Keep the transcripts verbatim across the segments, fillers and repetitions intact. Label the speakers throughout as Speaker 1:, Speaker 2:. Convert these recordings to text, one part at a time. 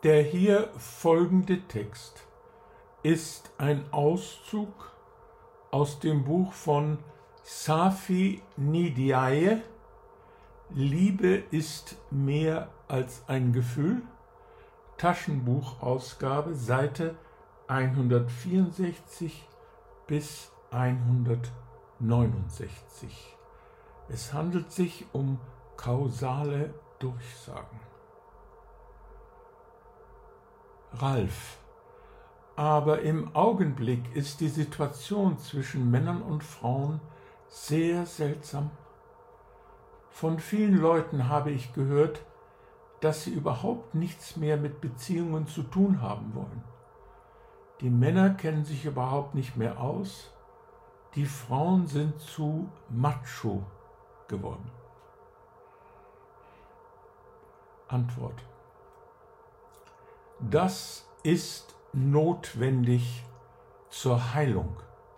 Speaker 1: Der hier folgende Text ist ein Auszug aus dem Buch von Safi Ndiaye, Liebe ist mehr als ein Gefühl, Taschenbuchausgabe, Seite hundertvierundsechzig bis hundertneunundsechzig. Es handelt sich um kausale Durchsagen. Ralf: Aber im Augenblick ist die Situation zwischen Männern und Frauen sehr seltsam. Von vielen Leuten habe ich gehört, dass sie überhaupt nichts mehr mit Beziehungen zu tun haben wollen. Die Männer kennen sich überhaupt nicht mehr aus, die Frauen sind zu macho geworden. Antwort: Das ist notwendig zur Heilung.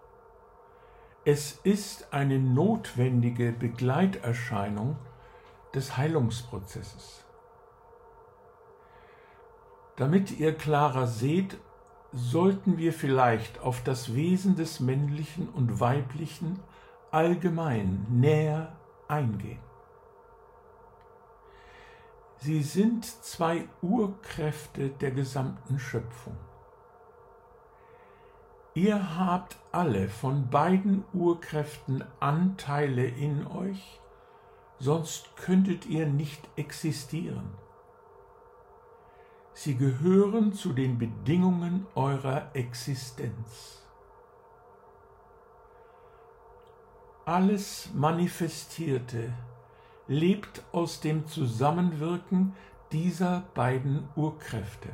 Speaker 1: Es ist eine notwendige Begleiterscheinung des Heilungsprozesses. Damit ihr klarer seht, sollten wir vielleicht auf das Wesen des Männlichen und Weiblichen allgemein näher eingehen. Sie sind zwei Urkräfte der gesamten Schöpfung. Ihr habt alle von beiden Urkräften Anteile in euch, sonst könntet ihr nicht existieren. Sie gehören zu den Bedingungen eurer Existenz. Alles Manifestierte lebt aus dem Zusammenwirken dieser beiden Urkräfte.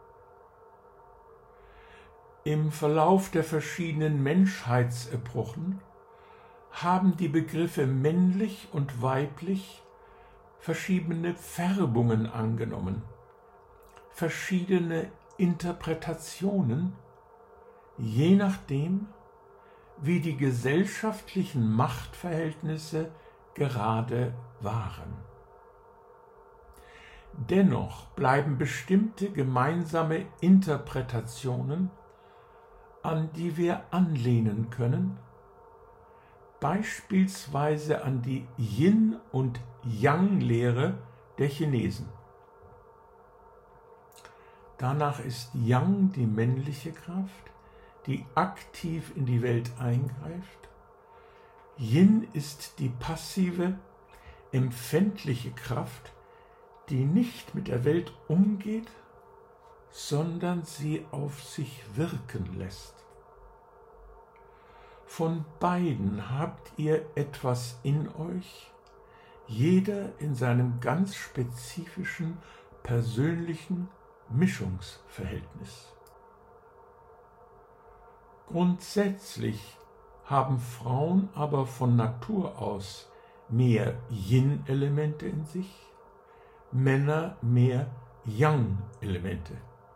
Speaker 1: Im Verlauf der verschiedenen Menschheitsepochen haben die Begriffe männlich und weiblich verschiedene Färbungen angenommen, verschiedene Interpretationen, je nachdem, wie die gesellschaftlichen Machtverhältnisse gerade waren. Dennoch bleiben bestimmte gemeinsame Interpretationen, an die wir anlehnen können, beispielsweise an die Yin- und Yang-Lehre der Chinesen. Danach ist Yang die männliche Kraft, die aktiv in die Welt eingreift. Yin ist die passive, empfindliche Kraft, die nicht mit der Welt umgeht, sondern sie auf sich wirken lässt. Von beiden habt ihr etwas in euch, jeder in seinem ganz spezifischen, persönlichen Mischungsverhältnis. Grundsätzlich haben Frauen aber von Natur aus mehr Yin-Elemente in sich, Männer mehr Yang-Elemente.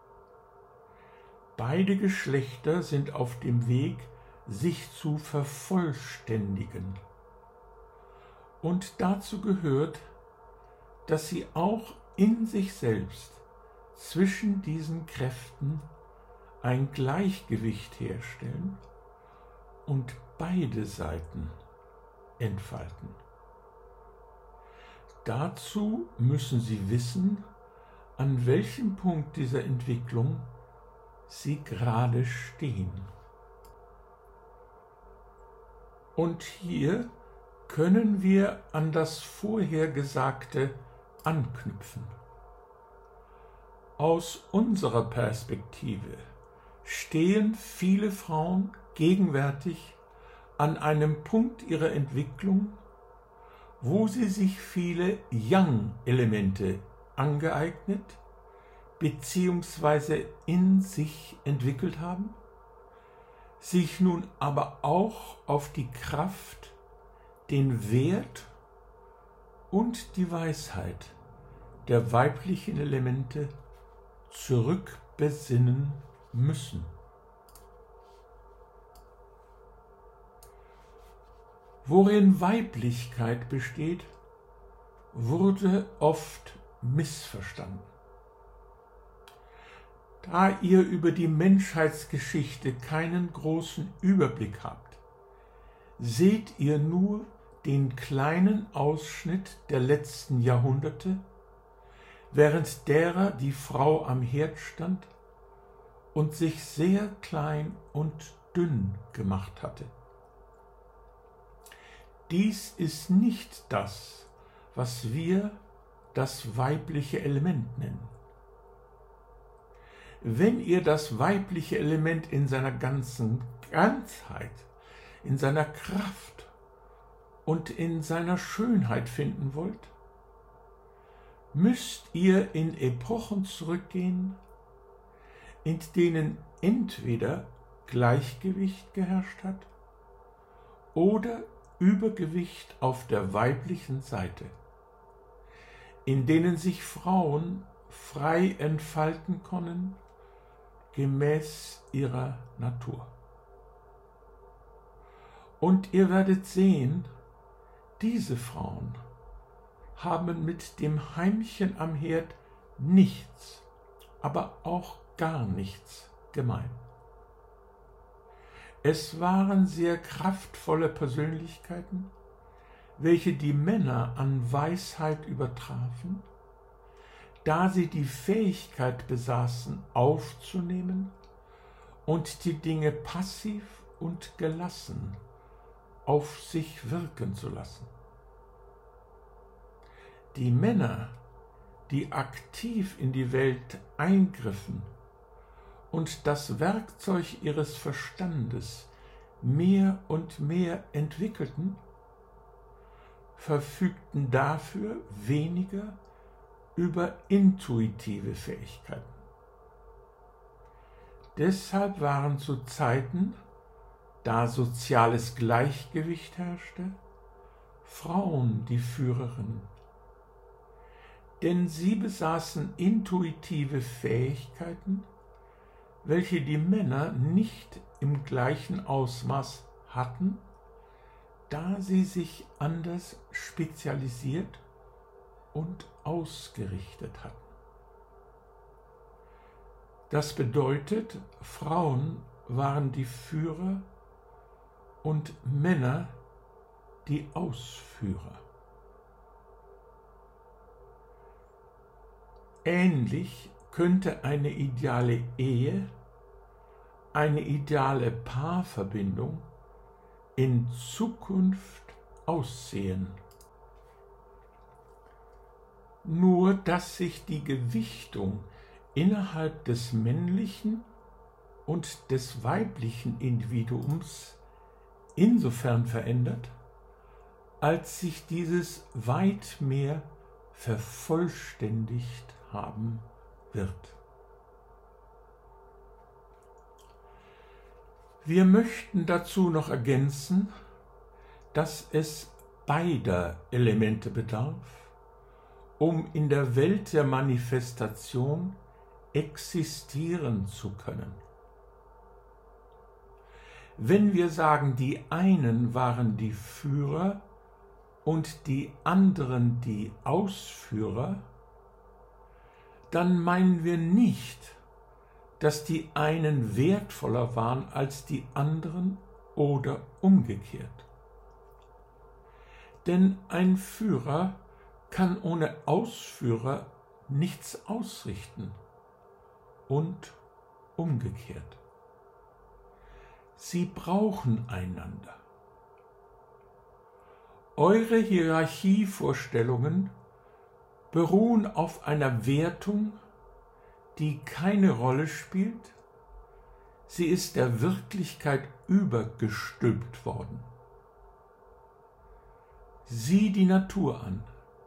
Speaker 1: Beide Geschlechter sind auf dem Weg, sich zu vervollständigen. Und dazu gehört, dass sie auch in sich selbst zwischen diesen Kräften ein Gleichgewicht herstellen und beide Seiten entfalten. Dazu müssen sie wissen, an welchem Punkt dieser Entwicklung sie gerade stehen. Und hier können wir an das Vorhergesagte anknüpfen. Aus unserer Perspektive stehen viele Frauen gegenwärtig an einem Punkt ihrer Entwicklung, wo sie sich viele Yang-Elemente angeeignet bzw. in sich entwickelt haben, sich nun aber auch auf die Kraft, den Wert und die Weisheit der weiblichen Elemente zurückbesinnen müssen. Worin Weiblichkeit besteht, wurde oft missverstanden. Da ihr über die Menschheitsgeschichte keinen großen Überblick habt, seht ihr nur den kleinen Ausschnitt der letzten Jahrhunderte, während derer die Frau am Herd stand und sich sehr klein und dünn gemacht hatte. Dies ist nicht das, was wir das weibliche Element nennen. Wenn ihr das weibliche Element in seiner ganzen Ganzheit, in seiner Kraft und in seiner Schönheit finden wollt, müsst ihr in Epochen zurückgehen, in denen entweder Gleichgewicht geherrscht hat oder Übergewicht auf der weiblichen Seite, in denen sich Frauen frei entfalten können, gemäß ihrer Natur. Und ihr werdet sehen, diese Frauen haben mit dem Heimchen am Herd nichts, aber auch gar nichts gemein. Es waren sehr kraftvolle Persönlichkeiten, welche die Männer an Weisheit übertrafen, da sie die Fähigkeit besaßen, aufzunehmen und die Dinge passiv und gelassen auf sich wirken zu lassen. Die Männer, die aktiv in die Welt eingriffen und das Werkzeug ihres Verstandes mehr und mehr entwickelten, verfügten dafür weniger über intuitive Fähigkeiten. Deshalb waren zu Zeiten, da soziales Gleichgewicht herrschte, Frauen die Führerinnen, denn sie besaßen intuitive Fähigkeiten, welche die Männer nicht im gleichen Ausmaß hatten, da sie sich anders spezialisiert und ausgerichtet hatten. Das bedeutet, Frauen waren die Führer und Männer die Ausführer. Ähnlich könnte eine ideale Ehe, eine ideale Paarverbindung in Zukunft aussehen. Nur dass sich die Gewichtung innerhalb des männlichen und des weiblichen Individuums insofern verändert, als sich dieses weit mehr vervollständigt haben wird. Wir möchten dazu noch ergänzen, dass es beider Elemente bedarf, um in der Welt der Manifestation existieren zu können. Wenn wir sagen, die einen waren die Führer und die anderen die Ausführer, dann meinen wir nicht, dass die einen wertvoller waren als die anderen oder umgekehrt. Denn ein Führer kann ohne Ausführer nichts ausrichten und umgekehrt. Sie brauchen einander. Eure Hierarchievorstellungen beruhen auf einer Wertung, die keine Rolle spielt. Sie ist der Wirklichkeit übergestülpt worden. Sieh die Natur an.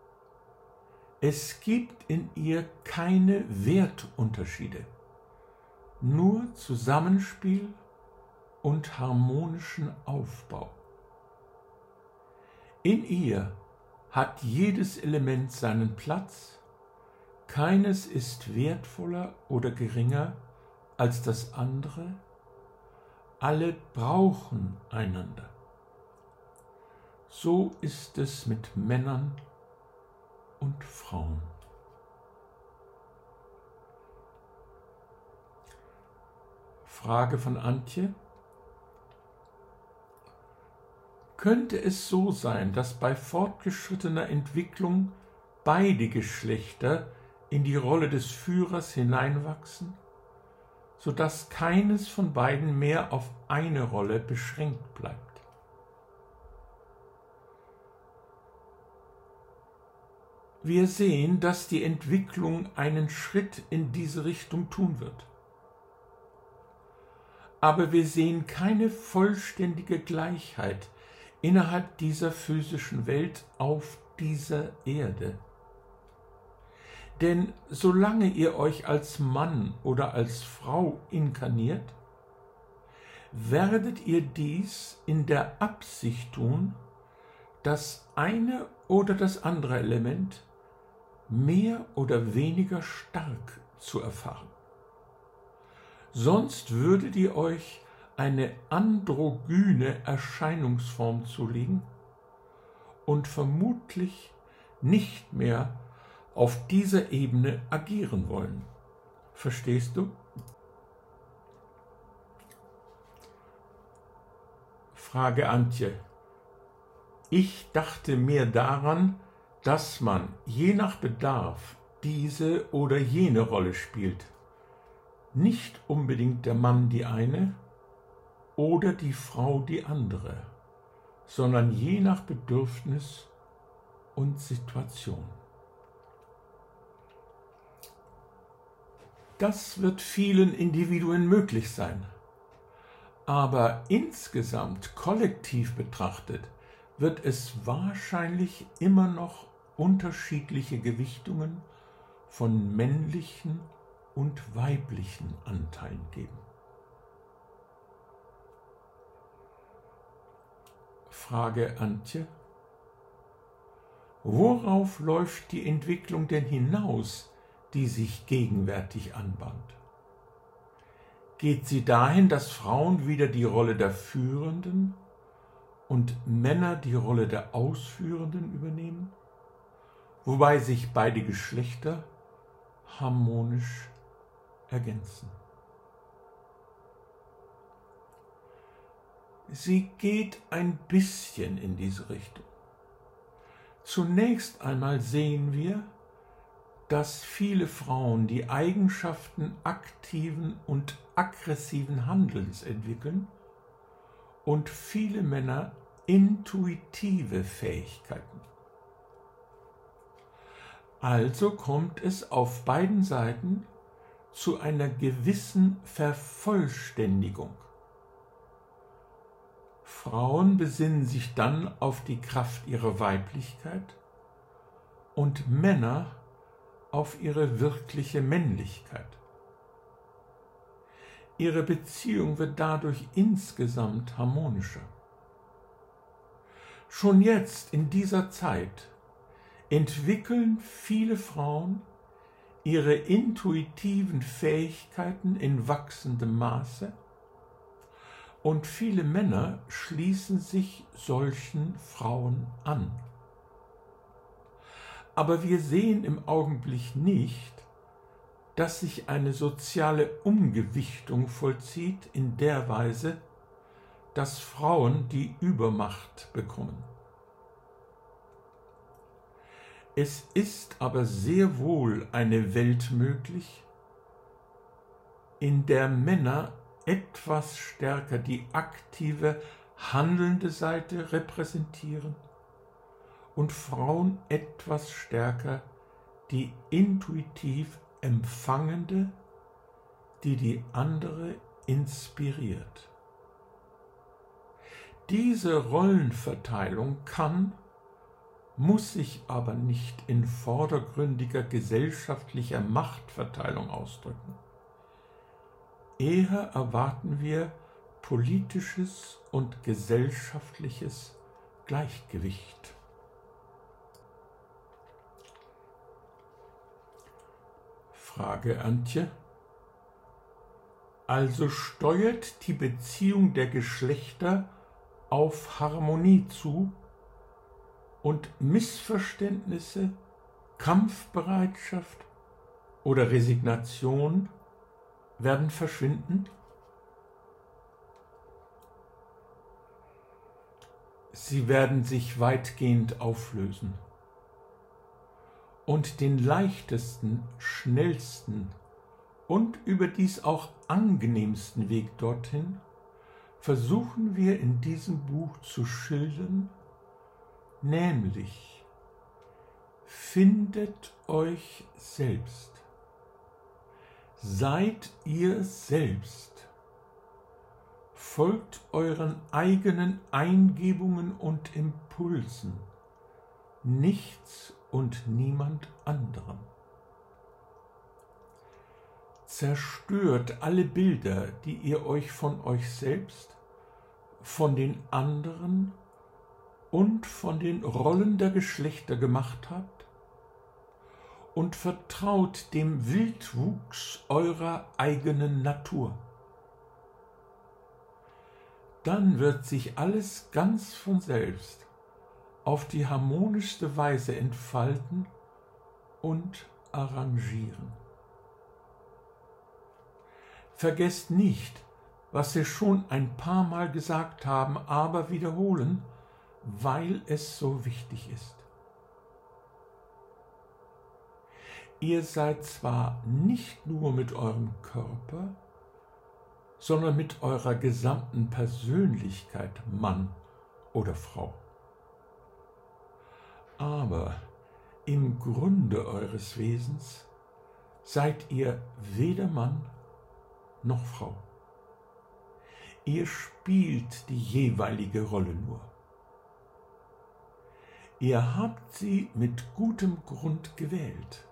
Speaker 1: Es gibt in ihr keine Wertunterschiede, nur Zusammenspiel und harmonischen Aufbau. In ihr hat jedes Element seinen Platz, keines ist wertvoller oder geringer als das andere, alle brauchen einander. So ist es mit Männern und Frauen. Frage von Antje. Könnte es so sein, dass bei fortgeschrittener Entwicklung beide Geschlechter in die Rolle des Führers hineinwachsen, sodass keines von beiden mehr auf eine Rolle beschränkt bleibt? Wir sehen, dass die Entwicklung einen Schritt in diese Richtung tun wird. Aber wir sehen keine vollständige Gleichheit innerhalb dieser physischen Welt auf dieser Erde. Denn solange ihr euch als Mann oder als Frau inkarniert, werdet ihr dies in der Absicht tun, das eine oder das andere Element mehr oder weniger stark zu erfahren. Sonst würdet ihr euch eine androgyne Erscheinungsform zulegen und vermutlich nicht mehr auf dieser Ebene agieren wollen. Verstehst du? Frage Antje. Ich dachte mir daran, dass man je nach Bedarf diese oder jene Rolle spielt. Nicht unbedingt der Mann die eine oder die Frau die andere, sondern je nach Bedürfnis und Situation. Das wird vielen Individuen möglich sein, aber insgesamt kollektiv betrachtet wird es wahrscheinlich immer noch unterschiedliche Gewichtungen von männlichen und weiblichen Anteilen geben. Frage Antje. Worauf läuft die Entwicklung denn hinaus, die sich gegenwärtig anbahnt? Geht sie dahin, dass Frauen wieder die Rolle der Führenden und Männer die Rolle der Ausführenden übernehmen, wobei sich beide Geschlechter harmonisch ergänzen? Sie geht ein bisschen in diese Richtung. Zunächst einmal sehen wir, dass viele Frauen die Eigenschaften aktiven und aggressiven Handelns entwickeln und viele Männer intuitive Fähigkeiten. Also kommt es auf beiden Seiten zu einer gewissen Vervollständigung. Frauen besinnen sich dann auf die Kraft ihrer Weiblichkeit und Männer auf ihre wirkliche Männlichkeit. Ihre Beziehung wird dadurch insgesamt harmonischer. Schon jetzt in dieser Zeit entwickeln viele Frauen ihre intuitiven Fähigkeiten in wachsendem Maße und viele Männer schließen sich solchen Frauen an. Aber wir sehen im Augenblick nicht, dass sich eine soziale Umgewichtung vollzieht in der Weise, dass Frauen die Übermacht bekommen. Es ist aber sehr wohl eine Welt möglich, in der Männer etwas stärker die aktive, handelnde Seite repräsentieren und Frauen etwas stärker die intuitiv empfangende, die die andere inspiriert. Diese Rollenverteilung kann, muss sich aber nicht in vordergründiger gesellschaftlicher Machtverteilung ausdrücken. Eher erwarten wir politisches und gesellschaftliches Gleichgewicht. Frage Antje. Also steuert die Beziehung der Geschlechter auf Harmonie zu und Missverständnisse, Kampfbereitschaft oder Resignation werden verschwinden? sie werden sich weitgehend auflösen. Und den leichtesten, schnellsten und überdies auch angenehmsten Weg dorthin versuchen wir in diesem Buch zu schildern, nämlich findet euch selbst. Seid ihr selbst. Folgt euren eigenen Eingebungen und Impulsen, nichts und niemand anderem. Zerstört alle Bilder, die ihr euch von euch selbst, von den anderen und von den Rollen der Geschlechter gemacht habt, und vertraut dem Wildwuchs eurer eigenen Natur. Dann wird sich alles ganz von selbst auf die harmonischste Weise entfalten und arrangieren. Vergesst nicht, was wir schon ein paar Mal gesagt haben, aber wiederholen, weil es so wichtig ist. Ihr seid zwar nicht nur mit eurem Körper, sondern mit eurer gesamten Persönlichkeit Mann oder Frau. Aber im Grunde eures Wesens seid ihr weder Mann noch Frau. Ihr spielt die jeweilige Rolle nur. Ihr habt sie mit gutem Grund gewählt.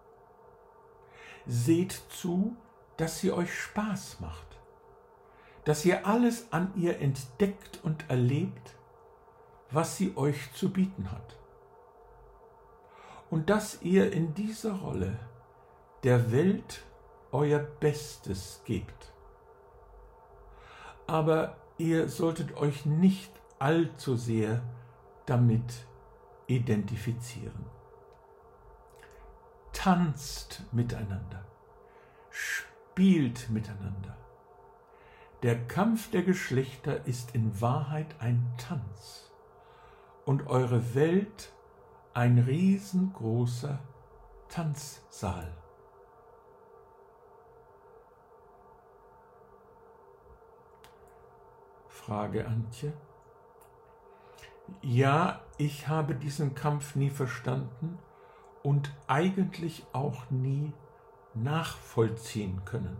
Speaker 1: Seht zu, dass sie euch Spaß macht, dass ihr alles an ihr entdeckt und erlebt, was sie euch zu bieten hat. Und dass ihr in dieser Rolle der Welt euer Bestes gebt. Aber ihr solltet euch nicht allzu sehr damit identifizieren. Tanzt miteinander, spielt miteinander. Der Kampf der Geschlechter ist in Wahrheit ein Tanz und eure Welt ein riesengroßer Tanzsaal. Frage Antje. Ja, ich habe diesen Kampf nie verstanden und eigentlich auch nie nachvollziehen können.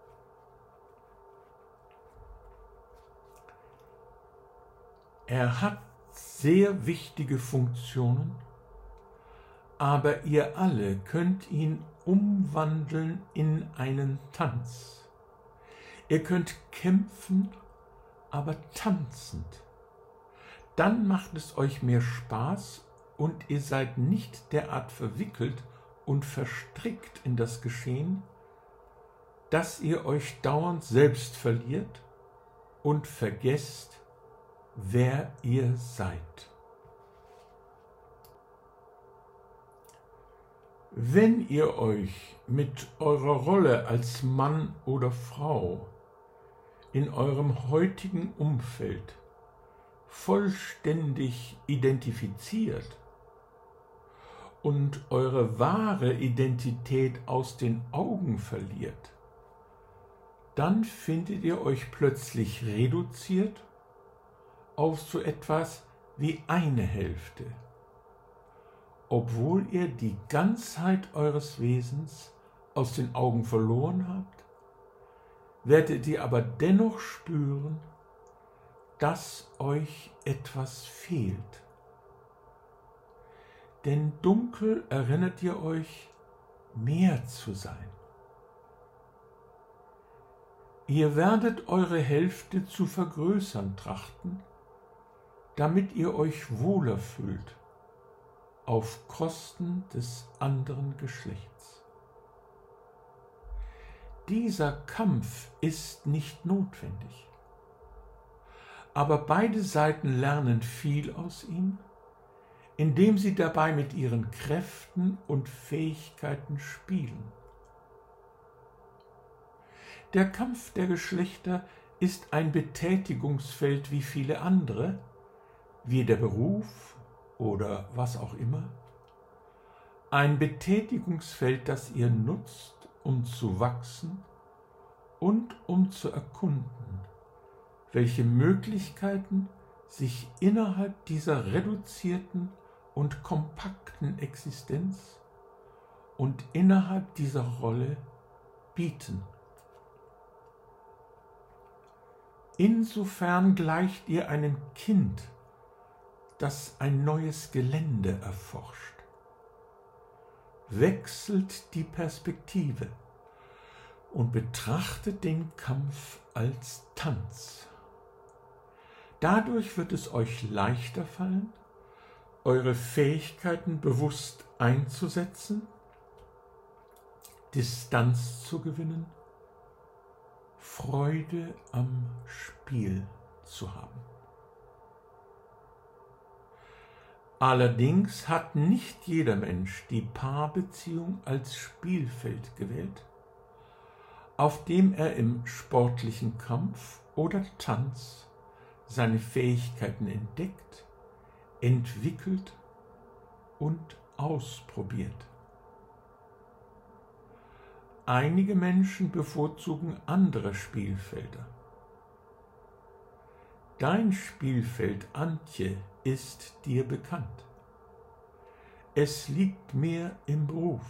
Speaker 1: Er hat sehr wichtige Funktionen, aber ihr alle könnt ihn umwandeln in einen Tanz. Ihr könnt kämpfen, aber tanzend. Dann macht es euch mehr Spaß und ihr seid nicht derart verwickelt und verstrickt in das Geschehen, dass ihr euch dauernd selbst verliert und vergesst, wer ihr seid. Wenn ihr euch mit eurer Rolle als Mann oder Frau in eurem heutigen Umfeld vollständig identifiziert und eure wahre Identität aus den Augen verliert, dann findet ihr euch plötzlich reduziert auf so etwas wie eine Hälfte, obwohl ihr die Ganzheit eures Wesens aus den Augen verloren habt, werdet ihr aber dennoch spüren, dass euch etwas fehlt. Denn dunkel erinnert ihr euch, mehr zu sein. Ihr werdet eure Hälfte zu vergrößern trachten, damit ihr euch wohler fühlt, auf Kosten des anderen Geschlechts. Dieser Kampf ist nicht notwendig, aber beide Seiten lernen viel aus ihm, indem sie dabei mit ihren Kräften und Fähigkeiten spielen. Der Kampf der Geschlechter ist ein Betätigungsfeld wie viele andere, wie der Beruf oder was auch immer, ein Betätigungsfeld, das ihr nutzt, um zu wachsen und um zu erkunden, welche Möglichkeiten sich innerhalb dieser reduzierten und kompakten Existenz und innerhalb dieser Rolle bieten. Insofern gleicht ihr einem Kind, das ein neues Gelände erforscht. Wechselt die Perspektive und betrachtet den Kampf als Tanz. Dadurch wird es euch leichter fallen, eure Fähigkeiten bewusst einzusetzen, Distanz zu gewinnen, Freude am Spiel zu haben. Allerdings hat nicht jeder Mensch die Paarbeziehung als Spielfeld gewählt, auf dem er im sportlichen Kampf oder Tanz seine Fähigkeiten entdeckt, entwickelt und ausprobiert. Einige Menschen bevorzugen andere Spielfelder. Dein Spielfeld, Antje, ist dir bekannt. Es liegt mehr im Beruf.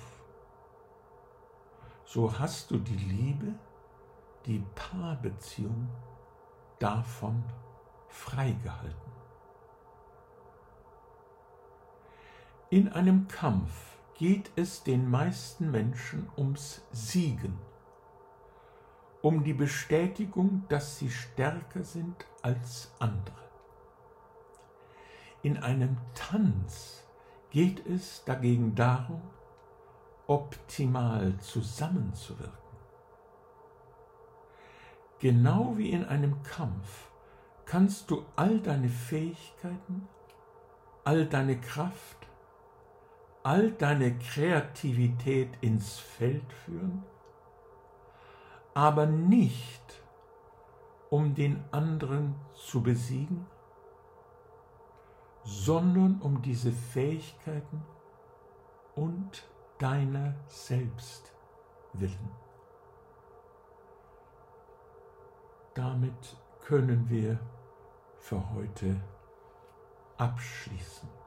Speaker 1: So hast du die Liebe, die Paarbeziehung davon freigehalten. In einem Kampf geht es den meisten Menschen ums Siegen, um die Bestätigung, dass sie stärker sind als andere. In einem Tanz geht es dagegen darum, optimal zusammenzuwirken. Genau wie in einem Kampf kannst du all deine Fähigkeiten, all deine Kraft, all deine Kreativität ins Feld führen, aber nicht, um den anderen zu besiegen, sondern um diese Fähigkeiten und deiner selbst willen. Damit können wir für heute abschließen.